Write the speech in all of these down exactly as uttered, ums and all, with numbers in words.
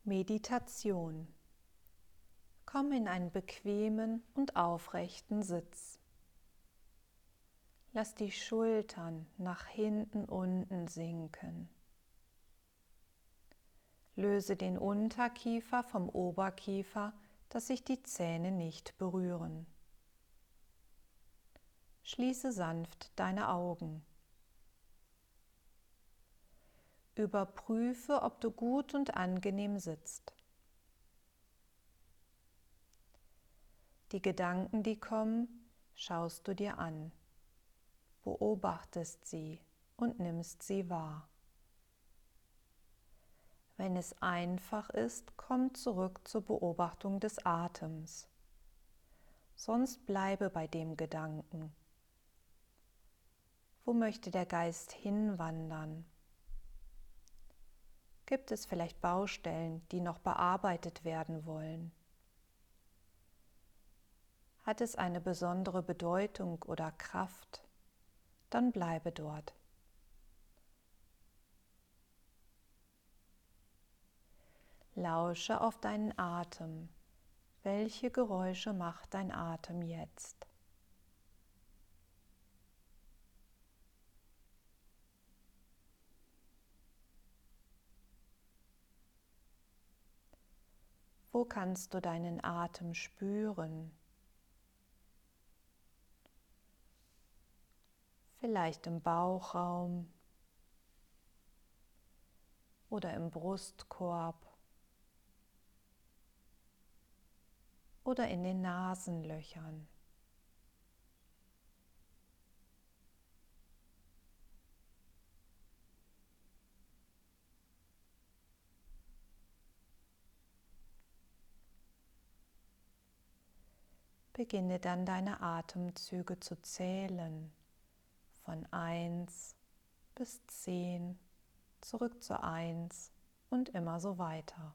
Meditation. Komm in einen bequemen und aufrechten Sitz. Lass die Schultern nach hinten unten sinken. Löse den Unterkiefer vom Oberkiefer, dass sich die Zähne nicht berühren. Schließe sanft deine Augen. Überprüfe, ob du gut und angenehm sitzt. Die Gedanken, die kommen, schaust du dir an, beobachtest sie und nimmst sie wahr. Wenn es einfach ist, komm zurück zur Beobachtung des Atems. Sonst bleibe bei dem Gedanken. Wo möchte der Geist hinwandern? Gibt es vielleicht Baustellen, die noch bearbeitet werden wollen? Hat es eine besondere Bedeutung oder Kraft? Dann bleibe dort. Lausche auf deinen Atem. Welche Geräusche macht dein Atem jetzt? Wo kannst du deinen Atem spüren? Vielleicht im Bauchraum oder im Brustkorb oder in den Nasenlöchern. Beginne dann deine Atemzüge zu zählen, von eins bis zehn, zurück zu eins und immer so weiter.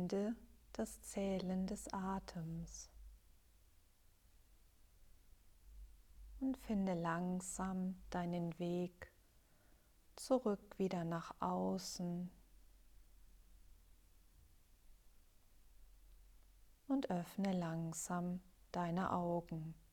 Beende das Zählen des Atems und finde langsam deinen Weg zurück wieder nach außen und öffne langsam deine Augen.